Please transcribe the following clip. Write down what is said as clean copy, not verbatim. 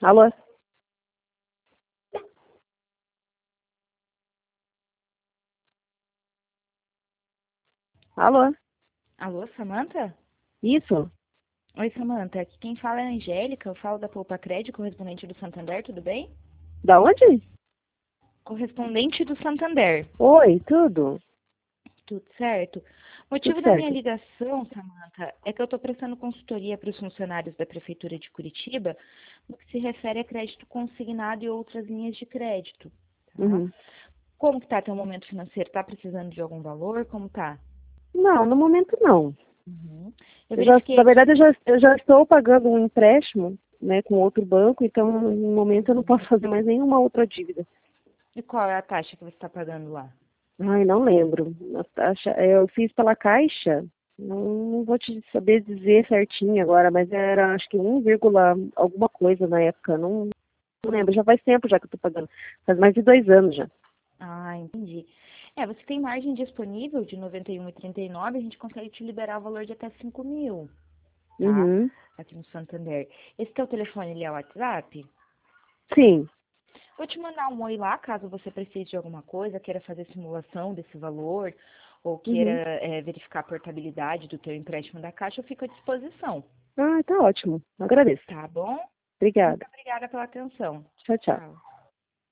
Alô? Alô? Alô, Samantha? Isso? Oi, Samantha. Aqui quem fala é a Angélica. Eu falo da Poupa Crédito, correspondente do Santander, tudo bem? Da onde? Correspondente do Santander, Oi, tudo? tudo certo? O Tudo motivo da minha certo. ligação, Samantha, é que eu estou prestando consultoria para os funcionários da Prefeitura de Curitiba no que se refere a crédito consignado e outras linhas de crédito. Tá? Uhum. Como que tá teu momento financeiro? Tá precisando de algum valor? Como tá? Não, no momento não. Uhum. Eu Na verifiquei aqui. verdade, eu já estou pagando um empréstimo, né, com outro banco, então no momento eu não posso fazer mais nenhuma outra dívida. E qual é a taxa que você está pagando lá? Ai, não lembro. A taxa, eu fiz pela Caixa, não vou te saber dizer certinho agora, mas era acho que 1, alguma coisa na época. Não lembro, já faz tempo já que eu estou pagando. Faz mais de 2 anos já. Ah, entendi. Você tem margem disponível de 91,39, a gente consegue te liberar o valor de até 5.000, tá? Uhum. Aqui no Santander. Esse teu telefone, ele é o WhatsApp? Sim. Vou te mandar um oi lá, caso você precise de alguma coisa, queira fazer simulação desse valor, ou queira Uhum. verificar a portabilidade do teu empréstimo da Caixa, eu fico à disposição, Ah, tá ótimo. Agradeço. tá bom? Muito Obrigada. obrigada pela atenção. Tchau, tchau. Tchau.